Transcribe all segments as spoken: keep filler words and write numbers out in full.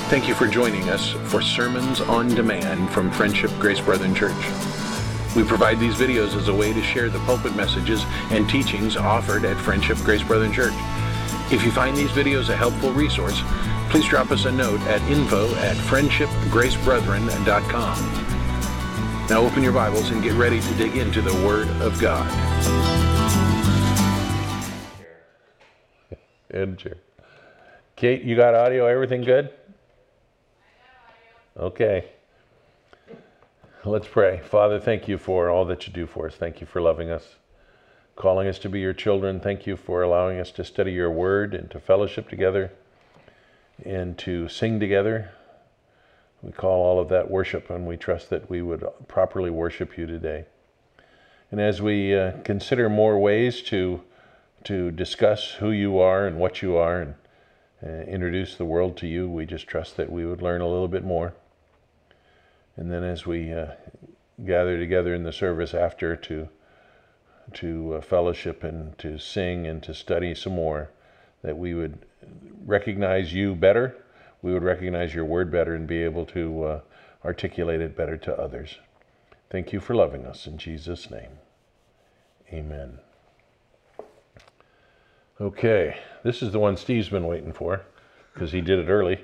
Thank you for joining us for Sermons on Demand from Friendship Grace Brethren Church. We provide these videos as a way to share the pulpit messages and teachings offered at Friendship Grace Brethren Church. If you find these videos a helpful resource, please drop us a note at info at friendship grace brethren dot com. Now open your Bibles and get ready to dig into the Word of God. And chair. Kate, you got audio? Everything good? Okay. Let's pray. Father, thank you for all that you do for us. Thank you for loving us, calling us to be your children. Thank you for allowing us to study your word and to fellowship together and to sing together. We call all of that worship, and we trust that we would properly worship you today. And as we uh, consider more ways to to discuss who you are and what you are and uh, introduce the world to you, we just trust that we would learn a little bit more. And then as we uh, gather together in the service after to to uh, fellowship and to sing and to study some more, that we would recognize you better, we would recognize your word better and be able to uh, articulate it better to others. Thank you for loving us. In Jesus' name, amen. Okay, this is the one Steve's been waiting for because he did it early.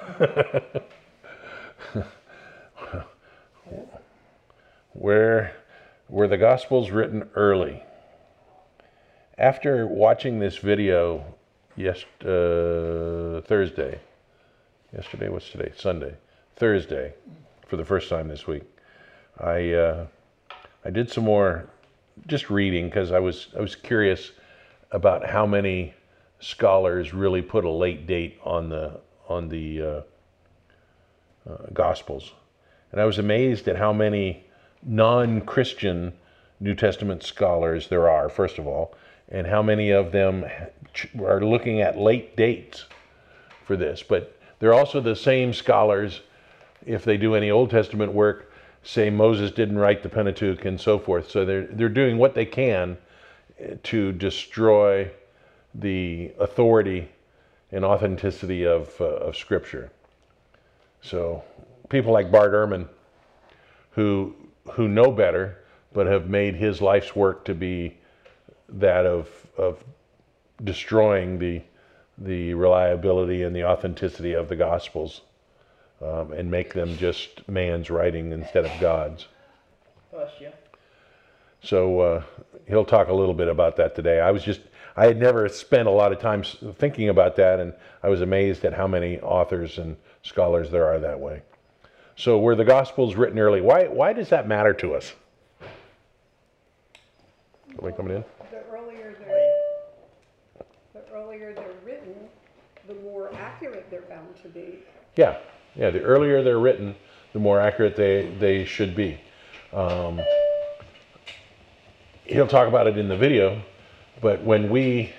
Where were the Gospels written early? After watching this video yes, uh, Thursday, yesterday, what's today? Sunday, Thursday, for the first time this week, I uh, I did some more just reading because I was I was curious about how many scholars really put a late date on the on the uh, uh, Gospels. And I was amazed at how many non-Christian New Testament scholars there are, first of all, and how many of them are looking at late dates for this. But they're also the same scholars, if they do any Old Testament work, say Moses didn't write the Pentateuch and so forth. So they're they're doing what they can to destroy the authority and authenticity of uh, of Scripture. So people like Bart Ehrman, who who know better, but have made his life's work to be that of of destroying the the reliability and the authenticity of the Gospels, um, and make them just man's writing instead of God's. Bless you. So uh, he'll talk a little bit about that today. I was just, I had never spent a lot of time thinking about that, and I was amazed at how many authors and scholars there are that way. So were the Gospels written early? Why Why does that matter to us? Somebody coming in? The earlier they're, the earlier they're written, the more accurate they're bound to be. Yeah, yeah. The earlier they're written, the more accurate they, they should be. Um, he'll talk about it in the video, but when we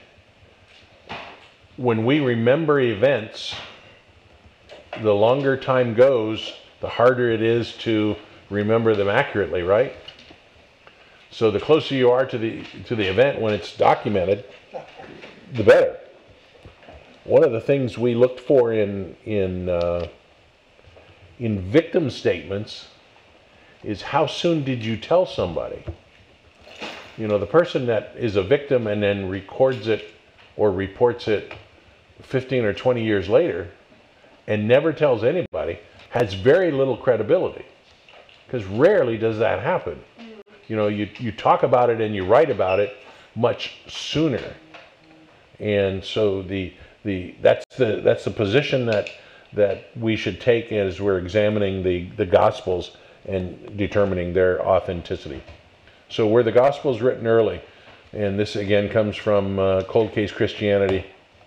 when we remember events, the longer time goes, the harder it is to remember them accurately, right? So the closer you are to the to the event when it's documented, the better. One of the things we looked for in in uh, in victim statements is how soon did you tell somebody? You know, the person that is a victim and then records it or reports it fifteen or twenty years later and never tells anybody has very little credibility, because rarely does that happen. You know, you, you talk about it and you write about it much sooner. And so the the that's the that's the position that that we should take as we're examining the, the Gospels and determining their authenticity. So were the Gospels written early? And this again comes from uh, Cold Case Christianity.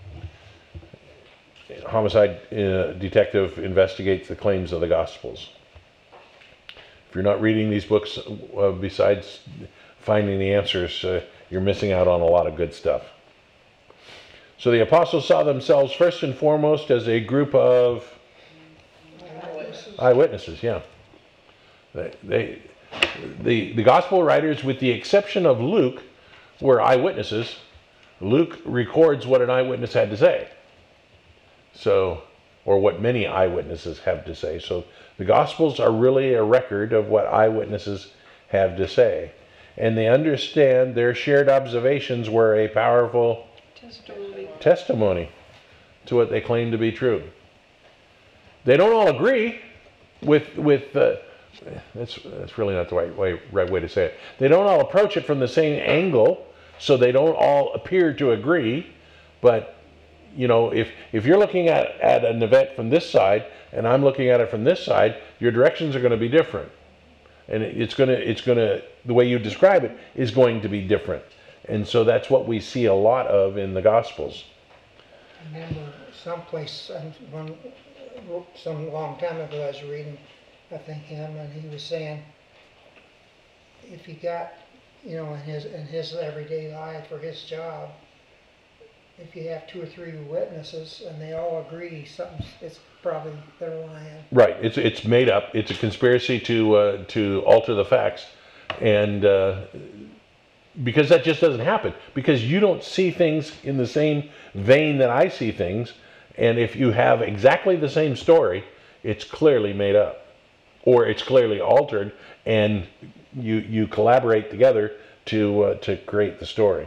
Homicide uh, detective investigates the claims of the Gospels. If you're not reading these books, uh, besides finding the answers, uh, you're missing out on a lot of good stuff. So the apostles saw themselves first and foremost as a group of eyewitnesses. Eyewitnesses, yeah. They, they, the, the gospel writers, with the exception of Luke, were eyewitnesses. Luke records what an eyewitness had to say. So or what many eyewitnesses have to say. So the Gospels are really a record of what eyewitnesses have to say. And they understand their shared observations were a powerful Testimony. testimony to what they claim to be true. They don't all agree with, with uh, that's, that's really not the right way, right way to say it. They don't all approach it from the same angle, so they don't all appear to agree. But, you know, if, if you're looking at, at an event from this side, and I'm looking at it from this side, your directions are going to be different. And it's going to, it's going to, the way you describe it is going to be different. And so that's what we see a lot of in the Gospels. I remember someplace, um, one, some long time ago, I was reading, I think him, and he was saying, if he got, you know, in his in his everyday life or his job, if you have two or three witnesses and they all agree, something, it's probably they're lying. Right. It's it's made up. It's a conspiracy to uh, to alter the facts, and uh, because that just doesn't happen. Because you don't see things in the same vein that I see things, and if you have exactly the same story, it's clearly made up, or it's clearly altered, and you you collaborate together to uh, to create the story.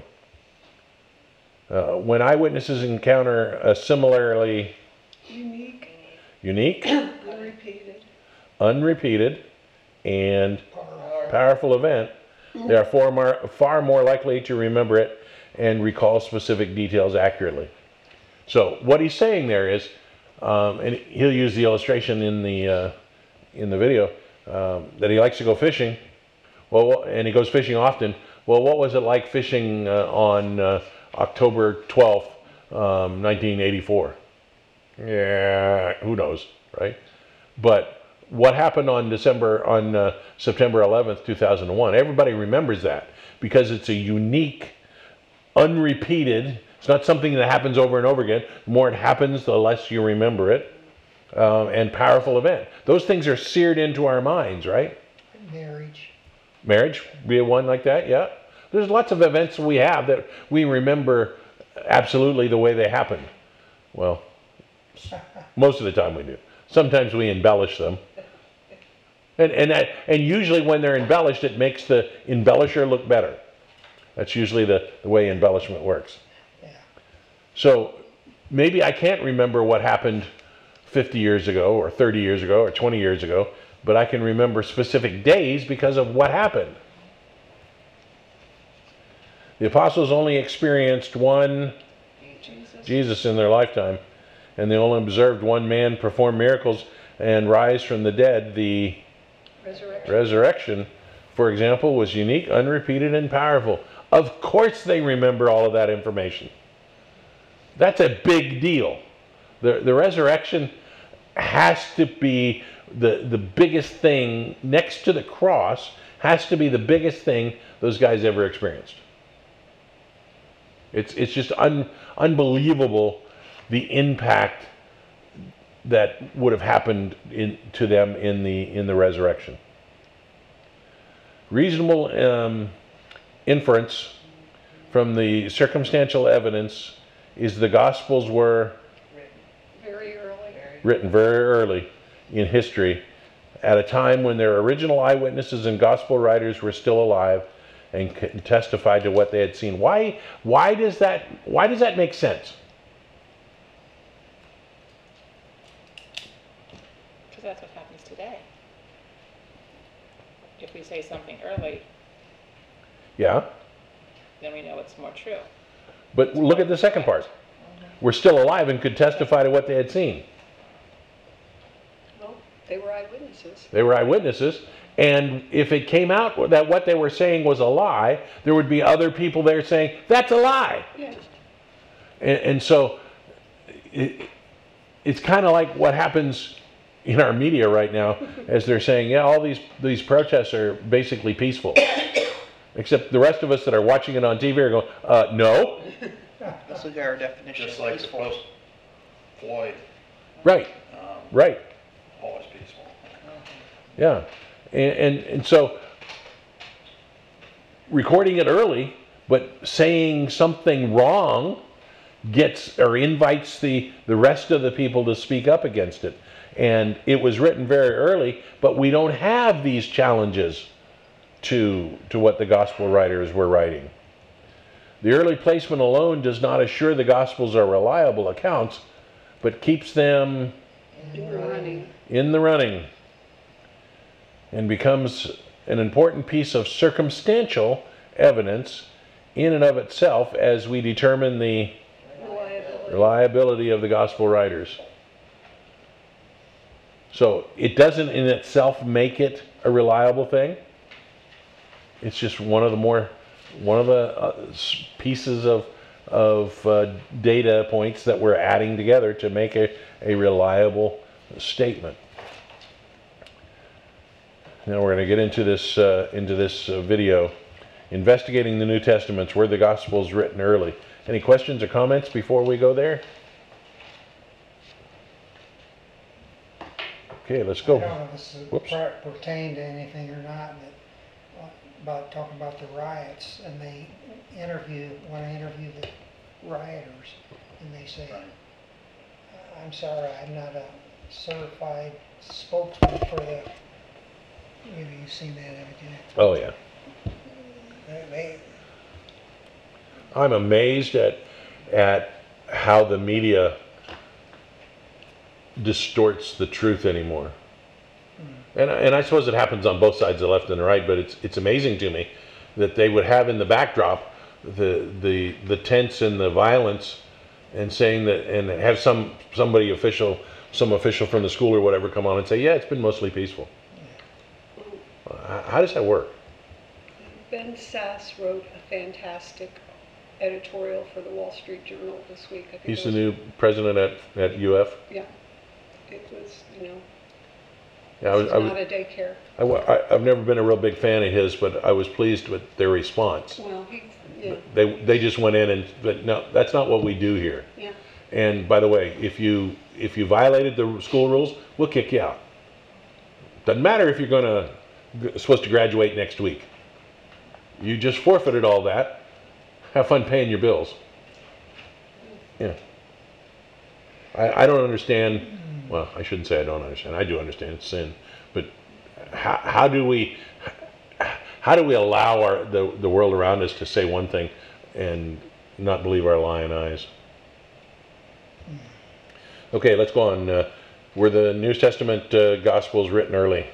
Uh, when eyewitnesses encounter a similarly Unique, unique, unrepeated. unrepeated, and powerful event, they are far more, far more likely to remember it and recall specific details accurately. So what he's saying there is, um, and he'll use the illustration in the uh, in the video, um, that he likes to go fishing. Well, and he goes fishing often. Well, what was it like fishing uh, on uh, October twelfth, um, nineteen eighty-four? Yeah, who knows, right? But what happened on December, on uh, September eleventh, two thousand one? Everybody remembers that because it's a unique, unrepeated. It's not something that happens over and over again. The more it happens, the less you remember it. Um, and powerful event. Those things are seared into our minds, right? Marriage. Marriage, be one like that, yeah. There's lots of events we have that we remember absolutely the way they happened. Well, most of the time we do. Sometimes we embellish them. And, and, that, and usually when they're embellished, it makes the embellisher look better. That's usually the, the way embellishment works. Yeah. So maybe I can't remember what happened fifty years ago or thirty years ago or twenty years ago, but I can remember specific days because of what happened. The apostles only experienced one Jesus. Jesus in their lifetime, and they only observed one man perform miracles and rise from the dead. The Resurrection. resurrection, for example, was unique, unrepeated, and powerful. Of course they remember all of that information. That's a big deal. The, the resurrection has to be the, the biggest thing, next to the cross, has to be the biggest thing those guys ever experienced. It's, it's just un, unbelievable the impact that would have happened in, to them in the, in the resurrection. Reasonable um, inference from the circumstantial evidence is the Gospels were Very early. written very early in history, at a time when their original eyewitnesses and gospel writers were still alive and testified to what they had seen. Why, why does that, why does that make sense? Because that's what happens today. If we say something early, Yeah, then we know it's more true. but look at the second part. We're still alive and could testify to what they had seen. Well, they were eyewitnesses. They were eyewitnesses, and if it came out that what they were saying was a lie, there would be other people there saying, that's a lie. Yes. And, and so it, it's kind of like what happens in our media right now, as they're saying, yeah, all these, these protests are basically peaceful. Except the rest of us that are watching it on T V are going, uh, no. Let's look at our definition Just of like the peaceful. post Floyd, Right, um, right. always peaceful. Yeah, and, and and so recording it early, but saying something wrong gets or invites the, the rest of the people to speak up against it. And it was written very early, but we don't have these challenges to, to what the gospel writers were writing. The early placement alone does not assure the gospels are reliable accounts, but keeps them In the running. in the running and becomes an important piece of circumstantial evidence in and of itself as we determine the Reliability. reliability of the gospel writers. So it doesn't in itself make it a reliable thing. It's just one of the more, one of the uh, s- pieces of of uh, data points that we're adding together to make a, a reliable statement. Now we're going to get into this uh, into this uh, video, investigating the New Testaments. Were the Gospels written early? Any questions or comments before we go there? Okay, let's I go. don't know if this is Whoops. part pertain to anything or not, but uh, about talking about the riots, and they interview, when I interview the rioters, and they say, I'm sorry, I'm not a certified spokesman for the, maybe you've seen that, haven't you? Oh yeah. They, they, I'm amazed at at how the media distorts the truth anymore. And and I suppose it happens on both sides, the left and the right, but it's it's amazing to me that they would have in the backdrop the the the tense and the violence, and saying that, and have some somebody official some official from the school or whatever come on and say, yeah, it's been mostly peaceful. How how does that work? Ben Sass wrote a fantastic editorial for the Wall Street Journal this week. I think He's it the was- new president at, at U F. Yeah. It was, you know, Yeah, I was, it's I was, not a daycare. I, wa- I- I've never been a real big fan of his, but I was pleased with their response. Well, he, yeah, They they just went in and, but no, that's not what we do here. yeah. And by the way, if you if you violated the school rules, we'll kick you out. Doesn't matter if you're gonna supposed to graduate next week. You just forfeited all that. Have fun paying your bills. Yeah. I I don't understand. Well, I shouldn't say I don't understand. I do understand it's sin, but how how do we how do we allow our the the world around us to say one thing and not believe our lying eyes? Okay, let's go on. Uh, were the New Testament uh, Gospels written early?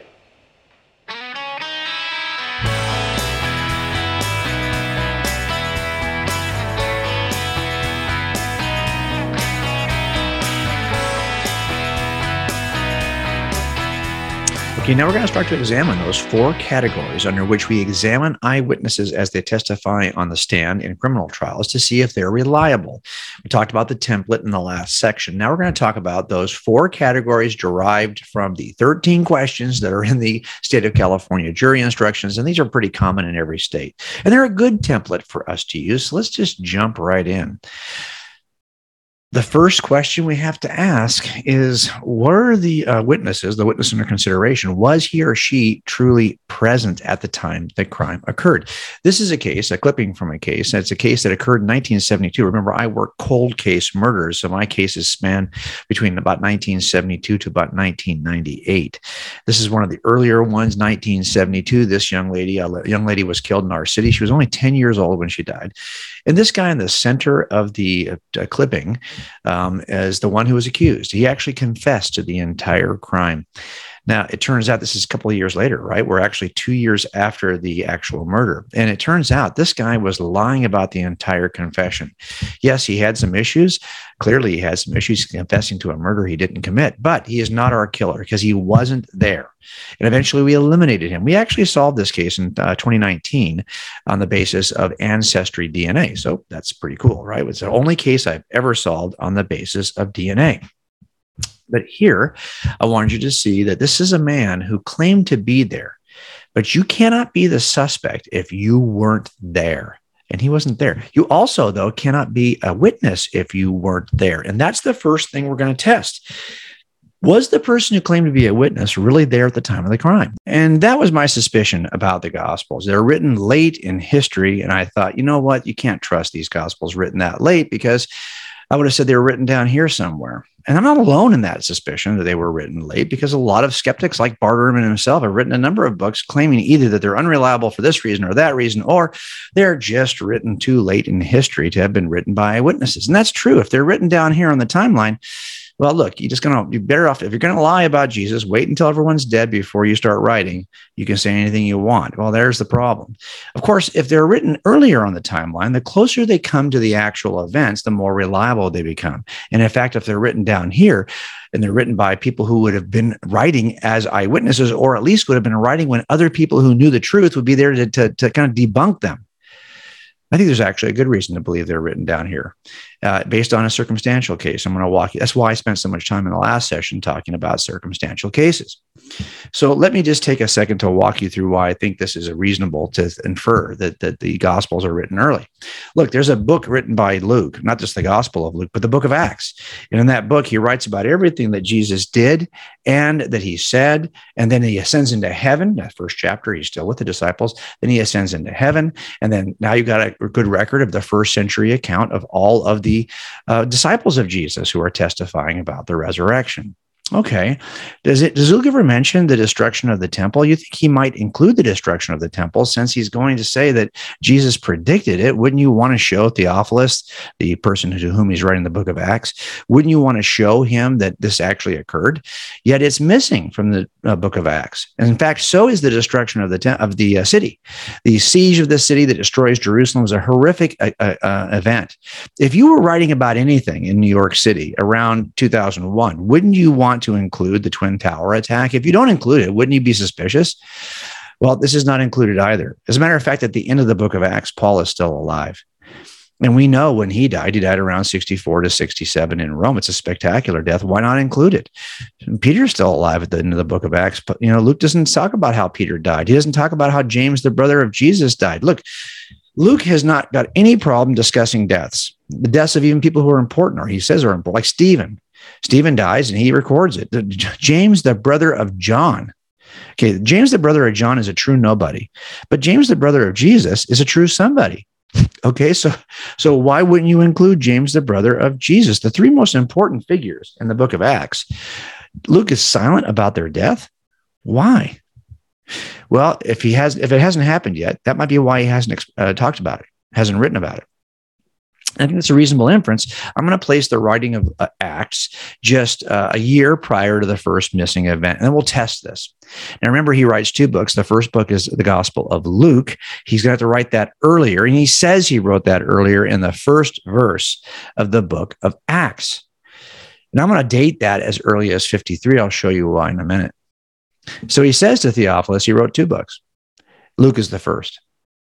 Okay, now we're going to start to examine those four categories under which we examine eyewitnesses as they testify on the stand in criminal trials to see if they're reliable. We talked about the template in the last section. Now we're going to talk about those four categories derived from the thirteen questions that are in the state of California jury instructions, and these are pretty common in every state. And they're a good template for us to use, so let's just jump right in. The first question we have to ask is, were the uh, witnesses, the witness under consideration, was he or she truly present at the time the crime occurred? This is a case, a clipping from a case. It's a case that occurred in nineteen seventy-two. Remember, I work cold case murders, so my cases span between about nineteen seventy-two to about nineteen ninety-eight. This is one of the earlier ones, nineteen seventy-two. This young lady, a young lady was killed in our city. She was only ten years old when she died. And this guy in the center of the uh, clipping um, is the one who was accused. He actually confessed to the entire crime. Now, it turns out this is a couple of years later, right? We're actually two years after the actual murder. And it turns out this guy was lying about the entire confession. Yes, he had some issues. Clearly, he had some issues confessing to a murder he didn't commit, but he is not our killer because he wasn't there. And eventually we eliminated him. We actually solved this case in uh, twenty nineteen on the basis of ancestry D N A. So that's pretty cool, right? It's the only case I've ever solved on the basis of D N A. But here, I wanted you to see that this is a man who claimed to be there, but you cannot be the suspect if you weren't there. And he wasn't there. You also, though, cannot be a witness if you weren't there. And that's the first thing we're going to test. Was the person who claimed to be a witness really there at the time of the crime? And that was my suspicion about the Gospels. They're written late in history, and I thought, you know what? You can't trust these Gospels written that late because I would have said they were written down here somewhere. And I'm not alone in that suspicion that they were written late, because a lot of skeptics like Bart Ehrman himself have written a number of books claiming either that they're unreliable for this reason or that reason, or they're just written too late in history to have been written by eyewitnesses. And that's true. If they're written down here on the timeline, well, look, you're just going to, you're better off, if you're going to lie about Jesus, wait until everyone's dead before you start writing. You can say anything you want. Well, there's the problem. Of course, if they're written earlier on the timeline, the closer they come to the actual events, the more reliable they become. And in fact, if they're written down here and they're written by people who would have been writing as eyewitnesses, or at least would have been writing when other people who knew the truth would be there to, to, to kind of debunk them, I think there's actually a good reason to believe they're written down here uh, based on a circumstantial case. I'm going to walk you. That's why I spent so much time in the last session talking about circumstantial cases. So let me just take a second to walk you through why I think this is reasonable to infer that, that the Gospels are written early. Look, there's a book written by Luke, not just the Gospel of Luke, but the book of Acts. And in that book, he writes about everything that Jesus did and that he said, and then he ascends into heaven. That first chapter, he's still with the disciples. Then he ascends into heaven. And then now you've got a good record of the first century account of all of the uh, disciples of Jesus who are testifying about the resurrection. Okay. Does it, does Luke ever mention the destruction of the temple? You think he might include the destruction of the temple since he's going to say that Jesus predicted it? Wouldn't you want to show Theophilus, the person to whom he's writing the book of Acts, wouldn't you want to show him that this actually occurred? Yet it's missing from the uh, book of Acts. And in fact, so is the destruction of the te- of the uh, city. The siege of the city that destroys Jerusalem was a horrific uh, uh, event. If you were writing about anything in New York City around two thousand one, wouldn't you want to include the Twin Tower attack? If you don't include it, wouldn't you be suspicious? Well, this is not included either. As a matter of fact, at the end of the book of Acts, Paul is still alive. And we know when he died, he died around sixty-four to sixty-seven in Rome. It's a spectacular death. Why not include it? And Peter's still alive at the end of the book of Acts. But, you know, Luke doesn't talk about how Peter died. He doesn't talk about how James, the brother of Jesus, died. Look, Luke has not got any problem discussing deaths, the deaths of even people who are important, or he says are important, like Stephen. Stephen dies and he records it. James, the brother of John. Okay, James, the brother of John, is a true nobody, but James, the brother of Jesus, is a true somebody. Okay, so so why wouldn't you include James, the brother of Jesus? The three most important figures in the book of Acts. Luke is silent about their death. Why? Well, if he has, if it hasn't happened yet, that might be why he hasn't uh, talked about it, hasn't written about it. I think it's a reasonable inference. I'm going to place the writing of uh, Acts just uh, a year prior to the first missing event, and then we'll test this. Now, remember, he writes two books. The first book is the Gospel of Luke. He's going to have to write that earlier, and he says he wrote that earlier in the first verse of the book of Acts. And I'm going to date that as early as fifty-three. I'll show you why in a minute. So he says to Theophilus, he wrote two books. Luke is the first.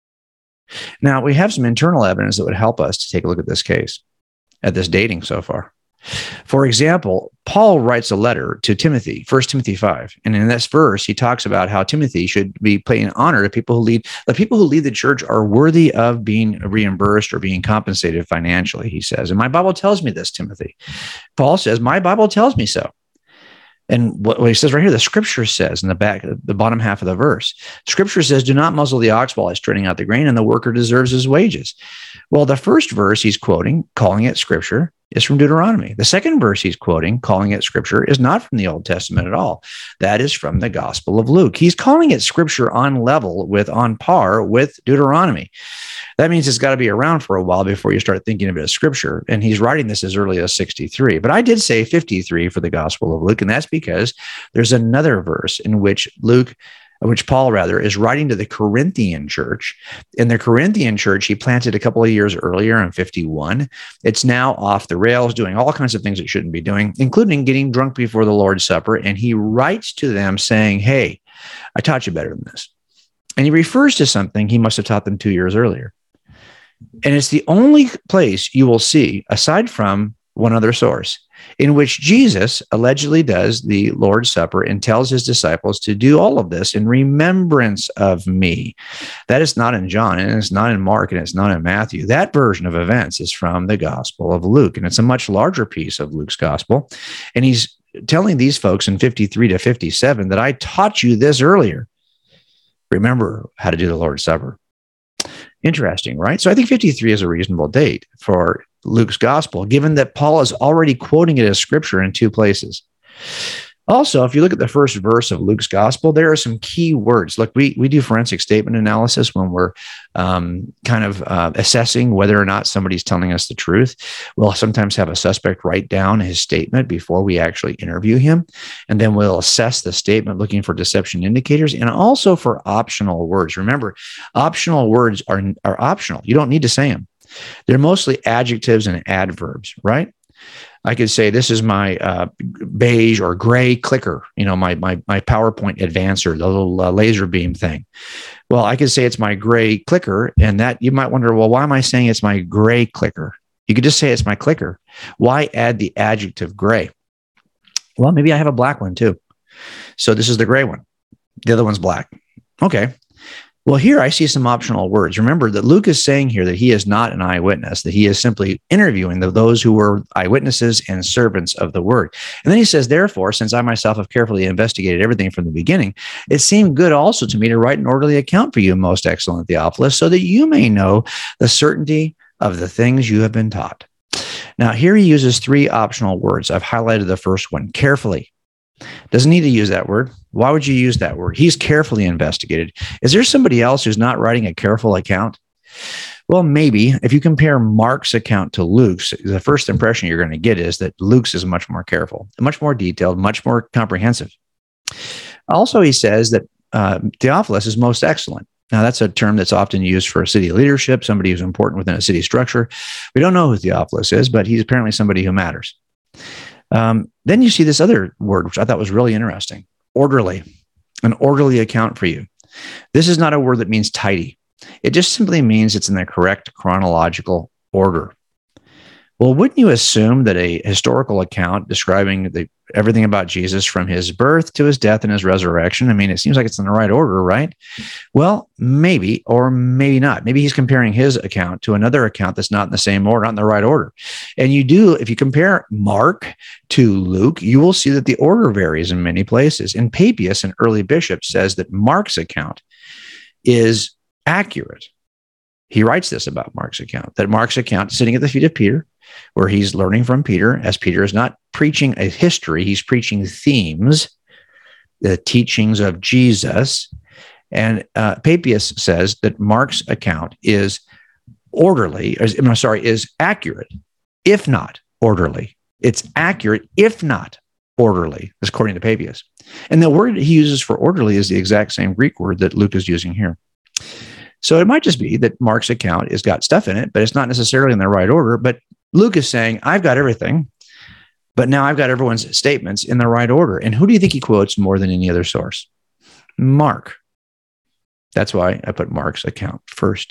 Now, we have some internal evidence that would help us to take a look at this case, at this dating so far. For example, Paul writes a letter to Timothy, First Timothy five. And in this verse, he talks about how Timothy should be paying honor to people who lead. The people who lead the church are worthy of being reimbursed or being compensated financially, he says. And my Bible tells me this, Timothy. Paul says, my Bible tells me so. And what he says right here, the scripture says in the back, the bottom half of the verse, scripture says, do not muzzle the ox while it's treading out the grain, and the worker deserves his wages. Well, the first verse he's quoting, calling it scripture, is from Deuteronomy. The second verse he's quoting, calling it scripture, is not from the Old Testament at all. That is from the Gospel of Luke. He's calling it scripture on level with, on par with Deuteronomy. That means it's got to be around for a while before you start thinking of it as scripture. And he's writing this as early as sixty-three. But I did say fifty-three for the Gospel of Luke, and that's because there's another verse in which Luke, which Paul rather, is writing to the Corinthian church. In the Corinthian church, he planted a couple of years earlier in fifty-one. It's now off the rails, doing all kinds of things it shouldn't be doing, including getting drunk before the Lord's Supper. And he writes to them saying, hey, I taught you better than this. And he refers to something he must have taught them two years earlier. And it's the only place you will see, aside from one other source, in which Jesus allegedly does the Lord's Supper and tells his disciples to do all of this in remembrance of me. That is not in John, and it's not in Mark, and it's not in Matthew. That version of events is from the Gospel of Luke, and it's a much larger piece of Luke's Gospel. And he's telling these folks in fifty-three to fifty-seven that I taught you this earlier. Remember how to do the Lord's Supper. Interesting, right? So I think fifty-three is a reasonable date for Luke's gospel, given that Paul is already quoting it as scripture in two places. Also, if you look at the first verse of Luke's gospel, there are some key words. Look, we, we do forensic statement analysis when we're um, kind of uh, assessing whether or not somebody's telling us the truth. We'll sometimes have a suspect write down his statement before we actually interview him. And then we'll assess the statement looking for deception indicators and also for optional words. Remember, optional words are, are optional. You don't need to say them. They're mostly adjectives and adverbs, right? I could say this is my uh, beige or gray clicker, you know, my my my PowerPoint advancer, the little uh, laser beam thing. Well, I could say it's my gray clicker, and that you might wonder, well, why am I saying it's my gray clicker? You could just say it's my clicker. Why add the adjective gray? Well, maybe I have a black one too. So this is the gray one. The other one's black. Okay. Well, here I see some optional words. Remember that Luke is saying here that he is not an eyewitness, that he is simply interviewing the, those who were eyewitnesses and servants of the word. And then he says, therefore, since I myself have carefully investigated everything from the beginning, it seemed good also to me to write an orderly account for you, most excellent Theophilus, so that you may know the certainty of the things you have been taught. Now, here he uses three optional words. I've highlighted the first one, carefully. Doesn't need to use that word. Why would you use that word? He's carefully investigated. Is there somebody else who's not writing a careful account? Well, maybe. If you compare Mark's account to Luke's, the first impression you're going to get is that Luke's is much more careful, much more detailed, much more comprehensive. Also, he says that uh, Theophilus is most excellent. Now, that's a term that's often used for city leadership, somebody who's important within a city structure. We don't know who Theophilus is, but he's apparently somebody who matters. Um, then you see this other word, which I thought was really interesting, orderly, an orderly account for you. This is not a word that means tidy. It just simply means it's in the correct chronological order. Well, wouldn't you assume that a historical account describing the, everything about Jesus from his birth to his death and his resurrection, I mean, it seems like it's in the right order, right? Well, maybe, or maybe not. Maybe he's comparing his account to another account that's not in the same order, not in the right order. And you do, if you compare Mark to Luke, you will see that the order varies in many places. And Papias, an early bishop, says that Mark's account is accurate. He writes this about Mark's account, that Mark's account, sitting at the feet of Peter, where he's learning from Peter, as Peter is not preaching a history, he's preaching themes, the teachings of Jesus. And uh, Papias says that Mark's account is orderly, or, I'm sorry, is accurate, if not orderly. It's accurate, if not orderly, according to Papias. And the word he uses for orderly is the exact same Greek word that Luke is using here. So it might just be that Mark's account has got stuff in it, but it's not necessarily in the right order. But Luke is saying, I've got everything, but now I've got everyone's statements in the right order. And who do you think he quotes more than any other source? Mark. That's why I put Mark's account first.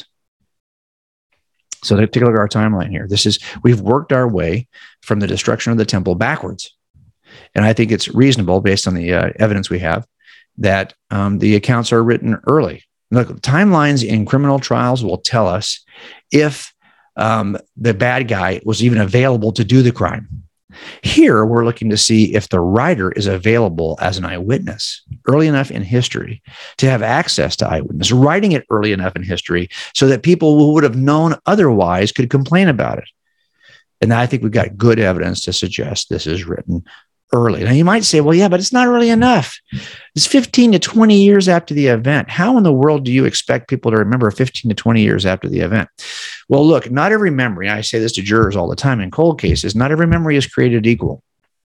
So take a look at our timeline here. This is, we've worked our way from the destruction of the temple backwards. And I think it's reasonable, based on the uh, evidence we have, that um, the accounts are written early. Look, timelines in criminal trials will tell us if um, the bad guy was even available to do the crime. Here, we're looking to see if the writer is available as an eyewitness early enough in history to have access to eyewitness, writing it early enough in history so that people who would have known otherwise could complain about it. And I think we've got good evidence to suggest this is written early. Now, you might say, well, yeah, but it's not early enough. It's fifteen to twenty years after the event. How in the world do you expect people to remember fifteen to twenty years after the event? Well, look, not every memory, I say this to jurors all the time in cold cases, not every memory is created equal.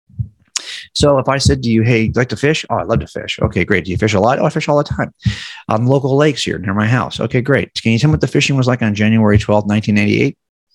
So if I said to you, hey, you like to fish? Oh, I love to fish. Okay, great. Do you fish a lot? Oh, I fish all the time. On local lakes here near my house. Okay, great. Can you tell me what the fishing was like on January twelfth, nineteen eighty-eight?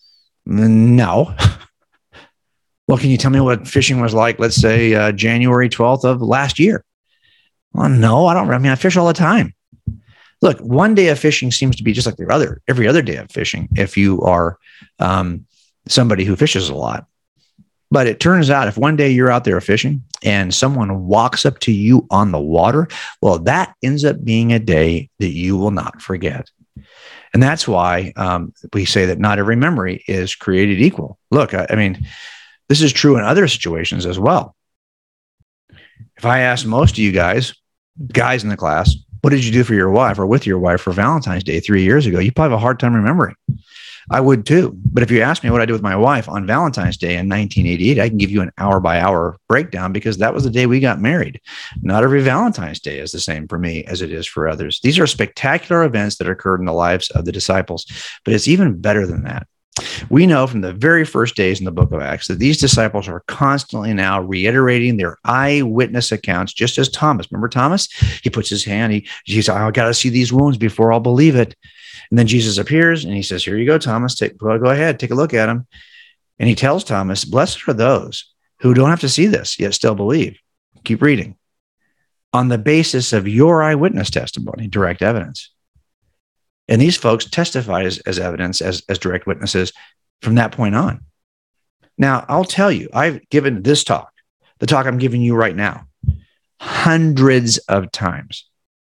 No. Well, can you tell me what fishing was like, let's say, uh, January twelfth of last year? Well, no, I don't. I mean, I fish all the time. Look, one day of fishing seems to be just like the other, every other day of fishing, if you are um, somebody who fishes a lot. But it turns out if one day you're out there fishing and someone walks up to you on the water, well, that ends up being a day that you will not forget. And that's why um, we say that not every memory is created equal. Look, I, I mean, this is true in other situations as well. If I asked most of you guys, guys in the class, what did you do for your wife or with your wife for Valentine's Day three years ago? You probably have a hard time remembering. I would too. But if you ask me what I did with my wife on Valentine's Day in nineteen eighty-eight, I can give you an hour by hour breakdown because that was the day we got married. Not every Valentine's Day is the same for me as it is for others. These are spectacular events that occurred in the lives of the disciples, but it's even better than that. We know from the very first days in the book of Acts that these disciples are constantly now reiterating their eyewitness accounts, just as Thomas. Remember Thomas? He puts his hand, he, he's, I got to see these wounds before I'll believe it. And then Jesus appears and he says, here you go, Thomas, take, go ahead, take a look at him. And he tells Thomas, blessed are those who don't have to see this, yet still believe. Keep reading. On the basis of your eyewitness testimony, direct evidence. And these folks testified as, as evidence, as, as direct witnesses from that point on. Now, I'll tell you, I've given this talk, the talk I'm giving you right now, hundreds of times.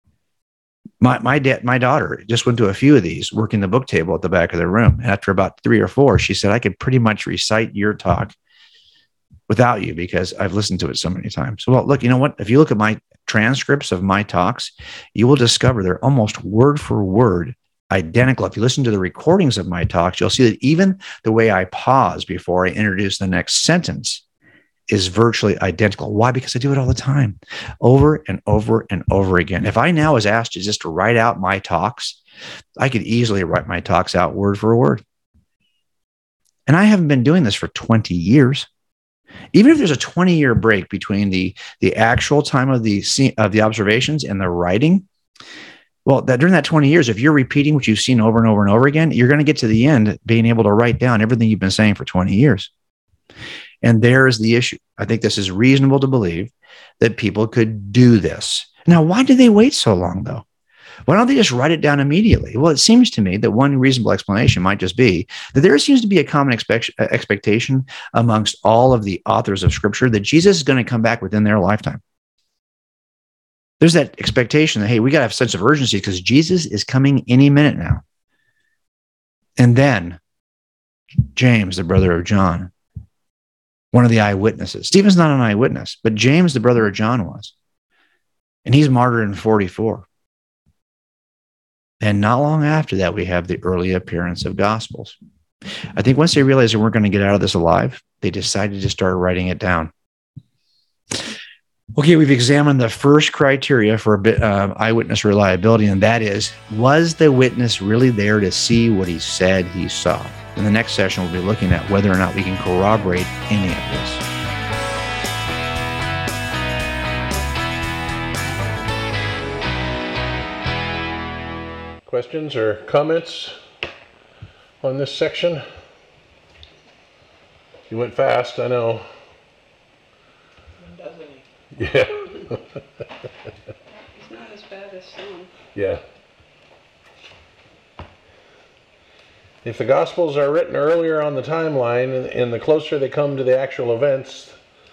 My my dad, my daughter just went to a few of these, working the book table at the back of the room. And after about three or four, she said, I could pretty much recite your talk without you because I've listened to it so many times. Well, look, you know what? If you look at my transcripts of my talks, you will discover they're almost word for word identical. If you listen to the recordings of my talks, you'll see that even the way I pause before I introduce the next sentence is virtually identical. Why? Because I do it all the time, over and over and over again. If I now was asked to just to write out my talks, I could easily write my talks out word for word. And I haven't been doing this for twenty years. Even if there's a twenty-year break between the, the actual time of the of the observations and the writing, well, that during that twenty years, if you're repeating what you've seen over and over and over again, you're going to get to the end being able to write down everything you've been saying for twenty years. And there is the issue. I think this is reasonable to believe that people could do this. Now, why do they wait so long, though? Why don't they just write it down immediately? Well, it seems to me that one reasonable explanation might just be that there seems to be a common expect- expectation amongst all of the authors of Scripture that Jesus is going to come back within their lifetime. There's that expectation that, hey, we got to have a sense of urgency because Jesus is coming any minute now. And then James, the brother of John, one of the eyewitnesses. Stephen's not an eyewitness, but James, the brother of John, was. And he's martyred in forty-four. And not long after that, we have the early appearance of Gospels. I think once they realized they weren't going to get out of this alive, they decided to start writing it down. Okay, we've examined the first criteria for a bit, uh, eyewitness reliability, and that is, was the witness really there to see what he said he saw? In the next session, we'll be looking at whether or not we can corroborate any of this. Questions or comments on this section? You went fast, I know. Doesn't he? Yeah. It's not as bad as some. Yeah. If the Gospels are written earlier on the timeline and the closer they come to the actual events,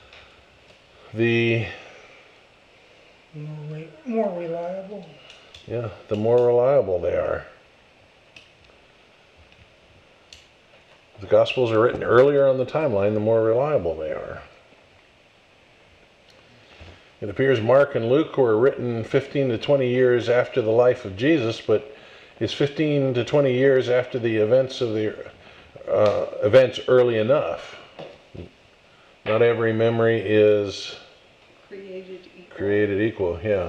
the More, re- more reliable. yeah, the more reliable they are. If the Gospels are written earlier on the timeline, the more reliable they are. It appears Mark and Luke were written fifteen to twenty years after the life of Jesus, but it's fifteen to twenty years after the events of the uh, events early enough. Not every memory is Created equal. created equal, yeah.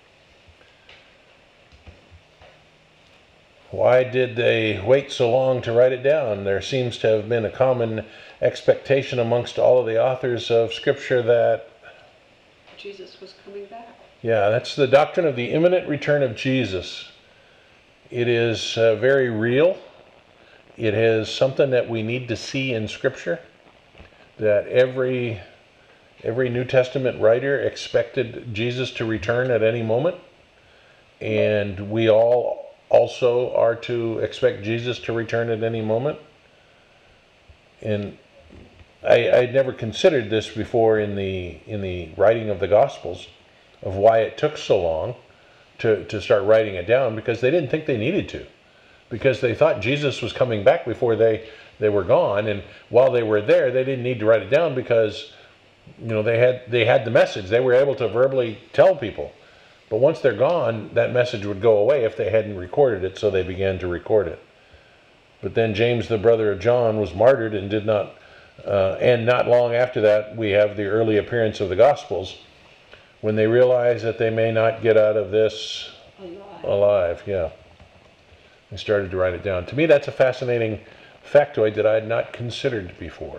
Why did they wait so long to write it down? There seems to have been a common expectation amongst all of the authors of Scripture that, Jesus was coming back. yeah, that's the doctrine of the imminent return of Jesus. It is uh, very real. It is something that we need to see in Scripture, that every every New Testament writer expected Jesus to return at any moment, and we all also are to expect Jesus to return at any moment. And I, I'd never considered this before in the in the writing of the Gospels, of why it took so long to, to start writing it down, because they didn't think they needed to. Because they thought Jesus was coming back before they, they were gone, and while they were there, they didn't need to write it down because, you know, they had they had the message. They were able to verbally tell people. But once they're gone, that message would go away if they hadn't recorded it, so they began to record it. But then James, the brother of John, was martyred and did not, uh, and not long after that, we have the early appearance of the Gospels, when they realize that they may not get out of this Alive. alive. Yeah. I started to write it down. To me, that's a fascinating factoid that I had not considered before.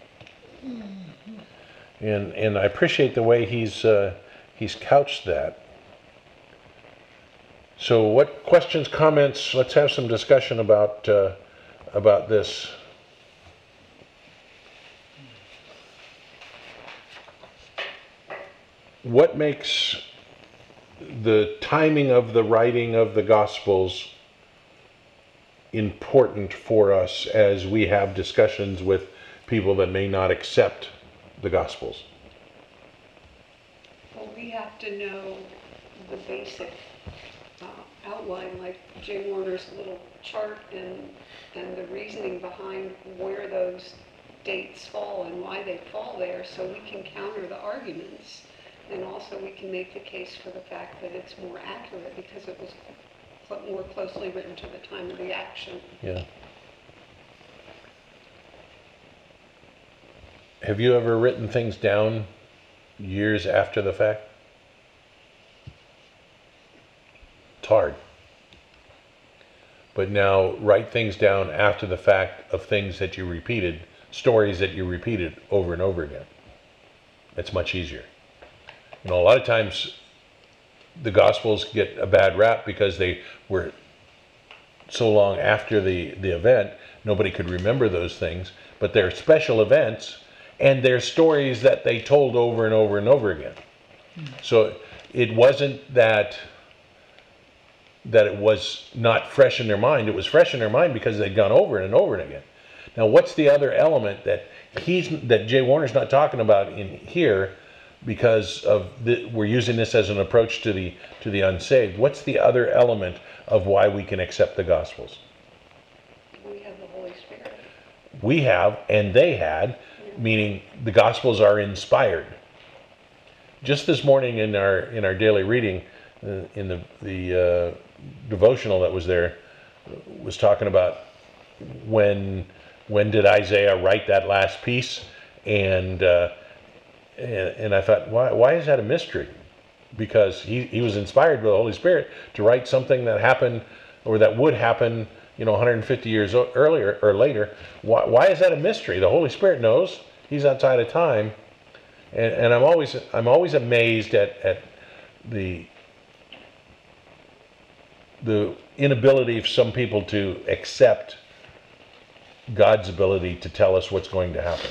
And and I appreciate the way he's uh, he's couched that. So, what questions, comments? Let's have some discussion about uh, about this. What makes the timing of the writing of the Gospels important for us as we have discussions with people that may not accept the Gospels? Well, we have to know the basic uh, outline, like Jay Warner's little chart and, and the reasoning behind where those dates fall and why they fall there, so we can counter the arguments. And also we can make the case for the fact that it's more accurate because it was cl- more closely written to the time of the action. Yeah. Have you ever written things down years after the fact? It's hard. But now write things down after the fact of things that you repeated, stories that you repeated over and over again. It's much easier. You know, a lot of times the Gospels get a bad rap because they were so long after the, the event, nobody could remember those things, but they're special events and they're stories that they told over and over and over again. So it wasn't that that it was not fresh in their mind. It was fresh in their mind because they'd gone over it and over it again. Now, what's the other element that he's that Jay Warner's not talking about in here? Because of the, we're using this as an approach to the to the unsaved. What's the other element of why we can accept the Gospels? We have the Holy Spirit. We have, and they had, meaning the Gospels are inspired. Just this morning in our in our daily reading, uh, in the the uh, devotional that was there, was talking about when when did Isaiah write that last piece, and. Uh, And, and I thought, why, why is that a mystery? Because he, he was inspired by the Holy Spirit to write something that happened, or that would happen, you know, one hundred fifty years earlier or later. Why, why is that a mystery? The Holy Spirit knows. He's outside of time, and, and I'm always I'm always amazed at at the the inability of some people to accept God's ability to tell us what's going to happen.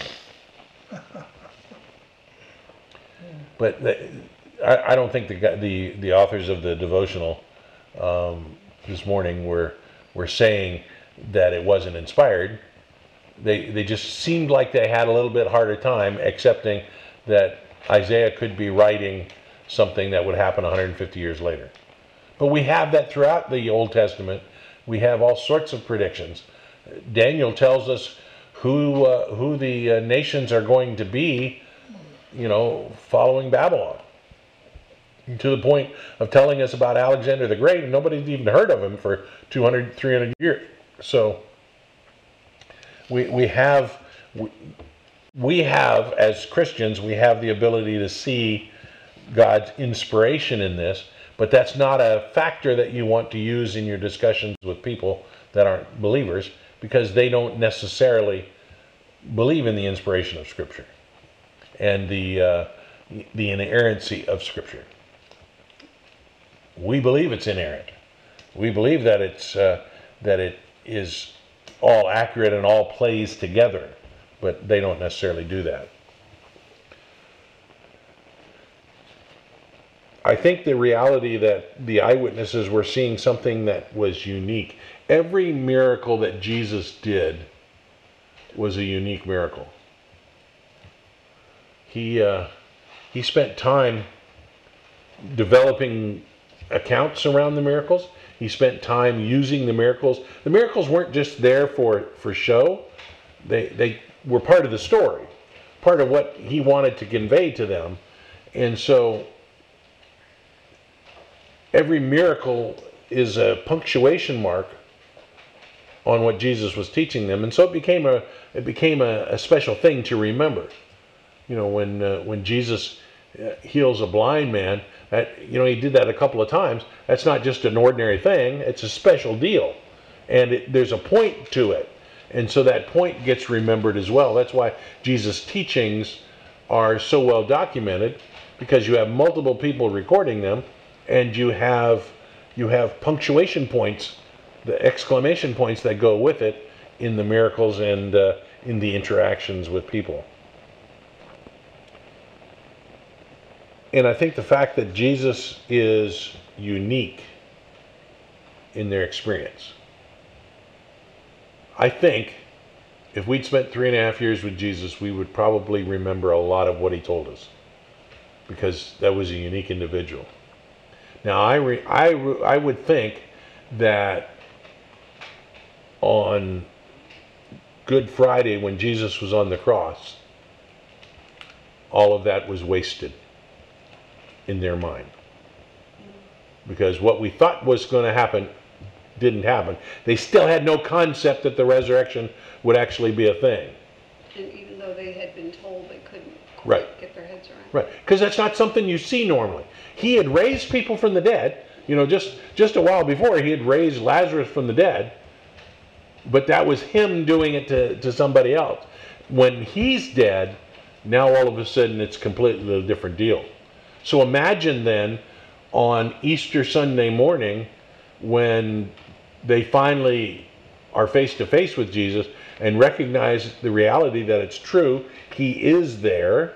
But the, I, I don't think the, the the authors of the devotional um, this morning were were saying that it wasn't inspired. They they just seemed like they had a little bit harder time accepting that Isaiah could be writing something that would happen one hundred fifty years later. But we have that throughout the Old Testament. We have all sorts of predictions. Daniel tells us who uh, who the uh, nations are going to be, you know, following Babylon. To the point of telling us about Alexander the Great, and nobody's even heard of him for two hundred, three hundred years. So we we have we, we have as Christians, we have the ability to see God's inspiration in this, but that's not a factor that you want to use in your discussions with people that aren't believers, because they don't necessarily believe in the inspiration of Scripture and the uh, the inerrancy of Scripture. We believe it's inerrant. We believe that it's uh, that it is all accurate and all plays together, but they don't necessarily do that. I think the reality that the eyewitnesses were seeing something that was unique. Every miracle that Jesus did was a unique miracle. He uh, he spent time developing accounts around the miracles. He spent time using the miracles. The miracles weren't just there for, for show. They they were part of the story, part of what he wanted to convey to them. And so every miracle is a punctuation mark on what Jesus was teaching them, and so it became a it became a, a special thing to remember. You know, when uh, when Jesus uh, heals a blind man, that, you know, he did that a couple of times. That's not just an ordinary thing; it's a special deal, and it, there's a point to it, and so that point gets remembered as well. That's why Jesus' teachings are so well documented, because you have multiple people recording them, and you have you have punctuation points, the exclamation points that go with it in the miracles and uh, in the interactions with people. And I think the fact that Jesus is unique in their experience. I think if we'd spent three and a half years with Jesus, we would probably remember a lot of what he told us, because that was a unique individual. Now, I, re, I, re, I would think that on Good Friday, when Jesus was on the cross, all of that was wasted in their mind. Because what we thought was going to happen didn't happen. They still had no concept that the resurrection would actually be a thing. And even though they had been told, they couldn't quite Right. get their heads around. Right, because that's not something you see normally. He had raised people from the dead. You know, just, just a while before, he had raised Lazarus from the dead. But that was him doing it to, to somebody else. When he's dead, now all of a sudden it's completely a different deal. So imagine then on Easter Sunday morning, when they finally are face to face with Jesus and recognize the reality that it's true, he is there,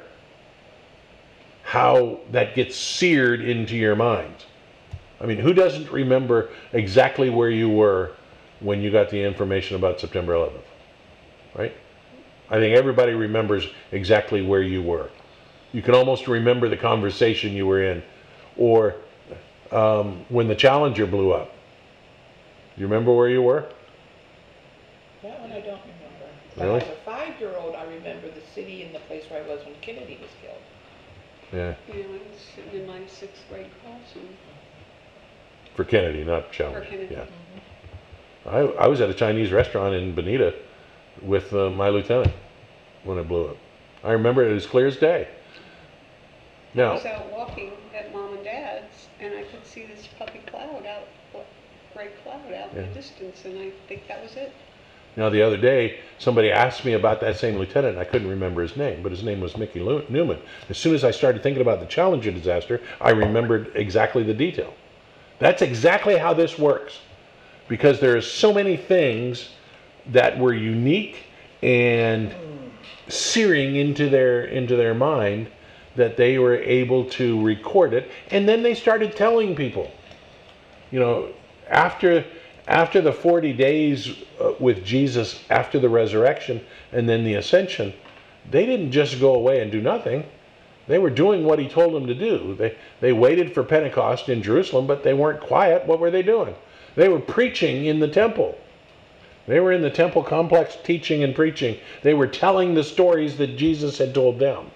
how that gets seared into your mind. I mean, who doesn't remember exactly where you were when you got the information about September eleventh, right? I think everybody remembers exactly where you were. You can almost remember the conversation you were in, or um, when the Challenger blew up. You remember where you were? That one I don't remember. But Really? as a five-year-old, I remember the city and the place where I was when Kennedy was killed. Yeah, You know, I was sitting in my sixth grade classroom for Kennedy, not for Challenger. Kennedy. Yeah. I, I was at a Chinese restaurant in Bonita with uh, my lieutenant when it blew up. I remember it as clear as day. I Now, was out walking at mom and dad's, and I could see this puffy cloud out, gray cloud out in Yeah. the distance, and I think that was it. now the other day, somebody asked me about that same lieutenant. I couldn't remember his name, but his name was Mickey Lu- Newman. As soon as I started thinking about the Challenger disaster, I remembered exactly the detail. That's exactly how this works, because there are so many things that were unique and searing into their into their mind that they were able to record it, and then they started telling people. You know, after after the forty days uh, with Jesus, after the resurrection and then the ascension, they didn't just go away and do nothing. They were doing what he told them to do. They they waited for Pentecost in Jerusalem, but they weren't quiet. What were they doing? They were preaching in the temple. They were in the temple complex teaching and preaching. They were telling the stories that Jesus had told them.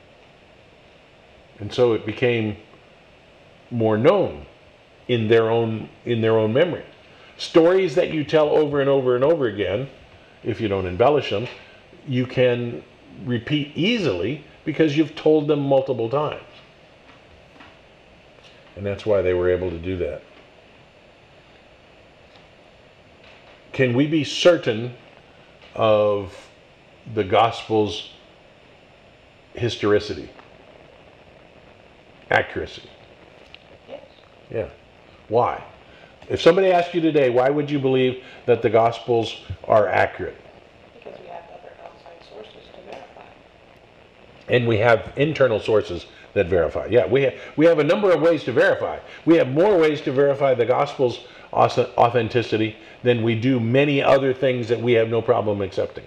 And so it became more known in their own in their own memory. Stories that you tell over and over and over again, if you don't embellish them, you can repeat easily because you've told them multiple times. And that's why they were able to do that. Can we be certain of the gospel's historicity? Accuracy? Yes. Yeah. Why? If somebody asked you today, why would you believe that the gospels are accurate? Because we have other outside sources to verify. And we have internal sources that verify. Yeah, we have, we have a number of ways to verify. We have more ways to verify the gospel's authenticity than we do many other things that we have no problem accepting.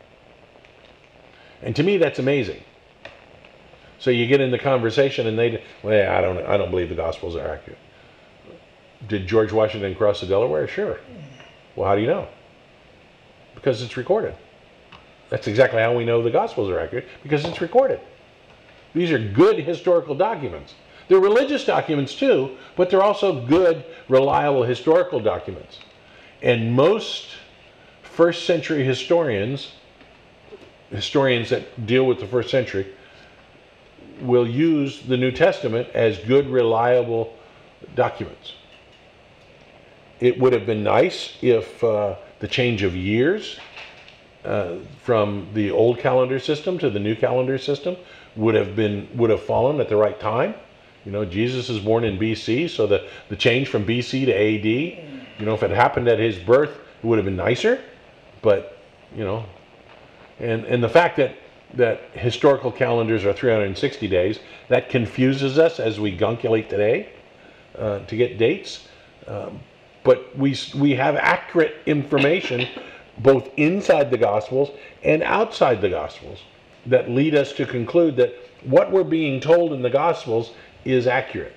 And to me, that's amazing. So you get in the conversation and they, well, I don't, I don't believe the gospels are accurate. Did George Washington cross the Delaware? Sure. Well, how do you know? Because it's recorded. That's exactly how we know the gospels are accurate, because it's recorded. These are good historical documents. They're religious documents too, but they're also good, reliable historical documents. And most first century historians, historians that deal with the first century, will use the New Testament as good, reliable documents. It would have been nice if uh, the change of years uh, from the old calendar system to the new calendar system would have been would have fallen at the right time. You know, Jesus is born in B C, so the, the change from B C to A D, you know, if it happened at his birth, it would have been nicer. But, you know, and, and the fact that, that historical calendars are three hundred sixty days, that confuses us as we gunculate today uh, to get dates. Um, but we, we have accurate information both inside the Gospels and outside the Gospels that lead us to conclude that what we're being told in the Gospels is accurate.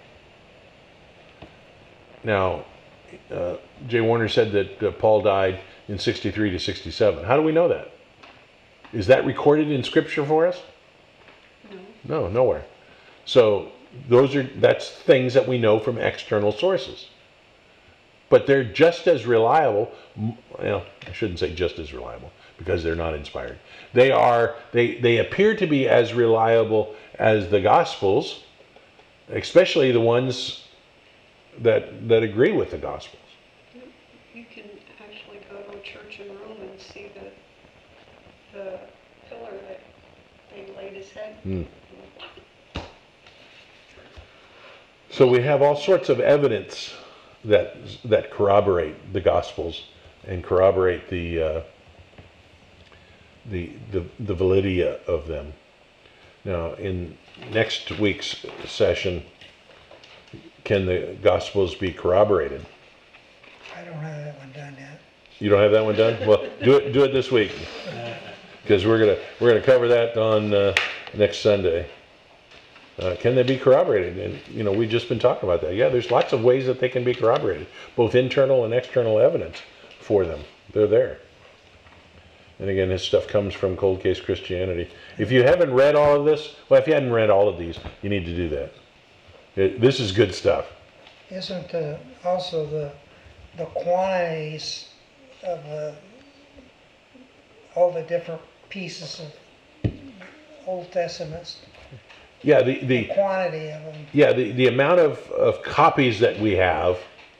Now, uh, Jay Warner said that uh, Paul died in sixty-three to sixty-seven. How do we know that? Is that recorded in Scripture for us? No. No, nowhere. So those are that's things that we know from external sources. But they're just as reliable. Well, I shouldn't say just as reliable because they're not inspired. They are. They they appear to be as reliable as the Gospels, especially the ones that that agree with the Gospels. You can actually go to a church in Rome and see the, the pillar that they laid his head. Hmm. So we have all sorts of evidence that that corroborate the Gospels and corroborate the uh, the, the the validity of them. Now, in next week's session, can the Gospels be corroborated? I don't have that one done yet. You don't have that one done? Well, do it do it this week, because we're gonna we're gonna cover that on uh, next Sunday. Uh, can they be corroborated? And you know, we've just been talking about that. Yeah, there's lots of ways that they can be corroborated, both internal and external evidence for them. They're there. And again, this stuff comes from Cold Case Christianity. If you haven't read all of this, well, if you hadn't read all of these, you need to do that. It, this is good stuff. Isn't uh, also the the quantities of uh, all the different pieces of Old Testaments? Yeah, the, The the quantity of them. yeah the, the amount of, of copies that we have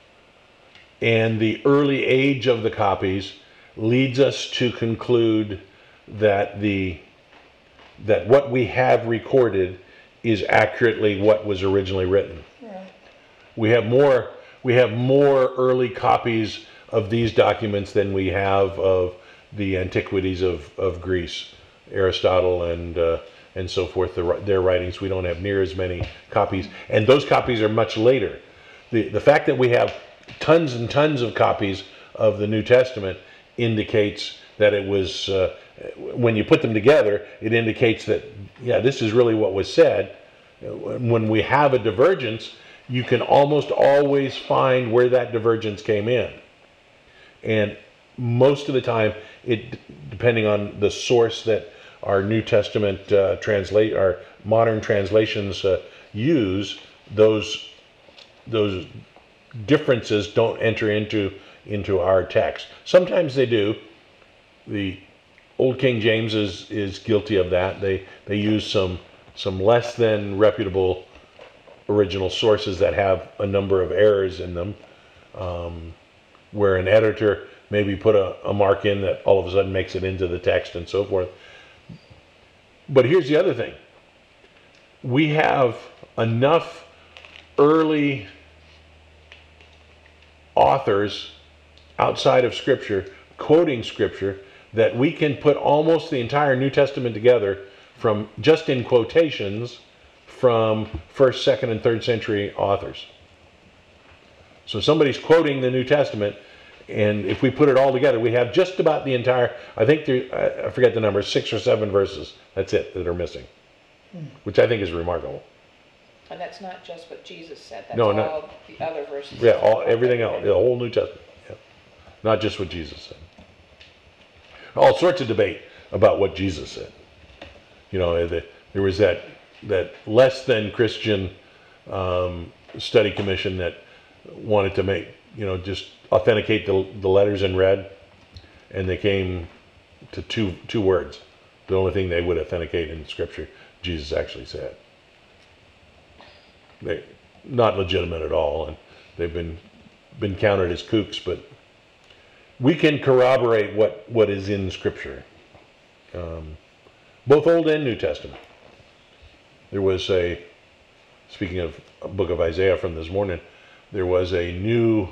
and the early age of the copies leads us to conclude that the that what we have recorded is accurately what was originally written. Right. We have more we have more early copies of these documents than we have of the antiquities of, of Greece, Aristotle and uh, and so forth, the, their writings. We don't have near as many copies, and those copies are much later. The the fact that we have tons and tons of copies of the New Testament indicates that it was, uh, when you put them together, it indicates that, yeah, this is really what was said. When we have a divergence, you can almost always find where that divergence came in. And most of the time, it depending on the source that our New Testament uh, translate, our modern translations uh, use, those those differences don't enter into into our text. Sometimes they do. The Old King James is is guilty of that. They they use some some less than reputable original sources that have a number of errors in them, um, where an editor maybe put a, a mark in that all of a sudden makes it into the text and so forth. But here's the other thing. We have enough early authors outside of Scripture quoting Scripture that we can put almost the entire New Testament together from just in quotations from first, second, and third century authors. So somebody's quoting the New Testament, and if we put it all together, we have just about the entire, I think there, I forget the number, six or seven verses, that's it, that are missing, hmm. which I think is remarkable. And that's not just what Jesus said, that's No, all not- the other verses. Yeah, all, everything else, the whole New Testament, yeah. Not just what Jesus said. All sorts of debate about what Jesus said. You know, the, there was that that less than Christian um, study commission that wanted to make, you know, just authenticate the, the letters in red. and they came to two two words. The only thing they would authenticate in Scripture, Jesus actually said. They not legitimate at all, and they've been been counted as kooks, but we can corroborate what, what is in Scripture, um, both Old and New Testament. There was a, speaking of a book of Isaiah from this morning, there was a new,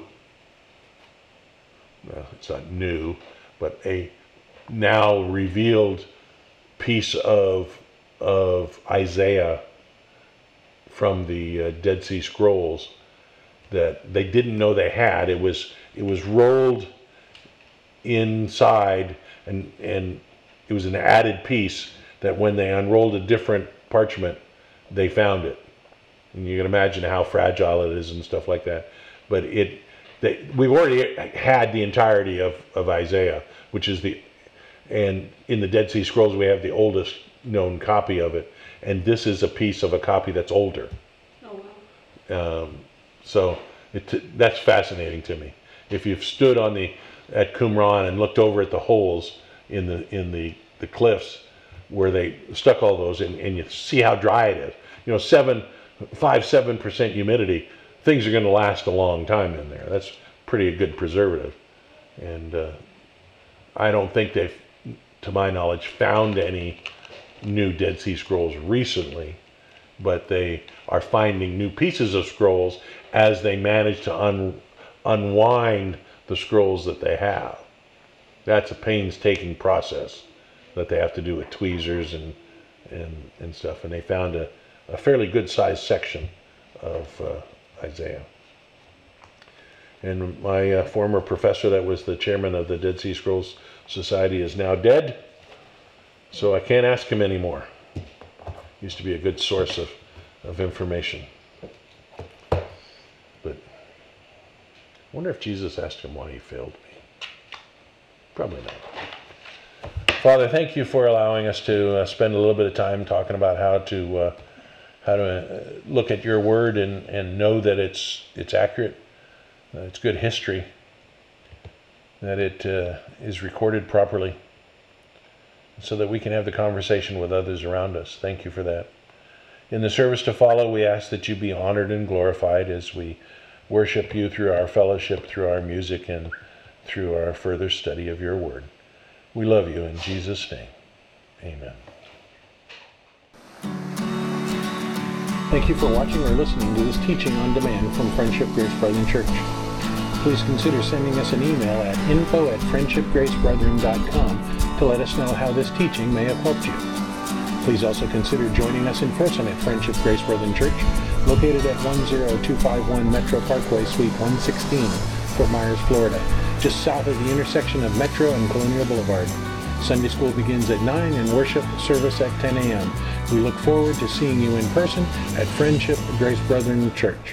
well, it's not new, but a now revealed piece of of Isaiah from the uh, Dead Sea Scrolls that they didn't know they had. It was it was rolled inside, and and it was an added piece that when they unrolled a different parchment, they found it. And you can imagine how fragile it is and stuff like that. But it, they, we've already had the entirety of, of Isaiah, which is the, and in the Dead Sea Scrolls we have the oldest known copy of it, and this is a piece of a copy that's older. Oh, wow. Um, so it, that's fascinating to me. If you've stood on the at Qumran and looked over at the holes in the in the, the cliffs where they stuck all those in, and you see how dry it is, you know, seven, five, seven percent humidity, things are going to last a long time in there. That's pretty good preservative, and uh, I don't think they've, to my knowledge, found any new Dead Sea Scrolls recently, but they are finding new pieces of scrolls as they manage to un, unwind the scrolls that they have. That's a painstaking process that they have to do with tweezers and and, and stuff, and they found a, a fairly good sized section of uh, Isaiah. And my uh, former professor that was the chairman of the Dead Sea Scrolls Society is now dead, so I can't ask him anymore. Used to be a good source of, of information. But I wonder if Jesus asked him why he failed me. Probably not. Father, thank you for allowing us to uh, spend a little bit of time talking about how to uh, how to uh, look at your word and, and know that it's it's accurate, uh, it's good history, that it uh, is recorded properly, so that we can have the conversation with others around us. Thank you for that. In the service to follow, we ask that you be honored and glorified as we worship you through our fellowship, through our music, and through our further study of your word. We love you in Jesus' name. Amen. Thank you for watching or listening to this teaching on demand from Friendship Grace Brethren Church. Please consider sending us an email at info at friendship grace brethren dot com to let us know how this teaching may have helped you. Please also consider joining us in person at Friendship Grace Brethren Church, located at one zero two five one Metro Parkway, Suite one sixteen, Fort Myers, Florida, just south of the intersection of Metro and Colonial Boulevard. Sunday school begins at nine and worship service at ten a.m. We look forward to seeing you in person at Friendship Grace Brethren Church.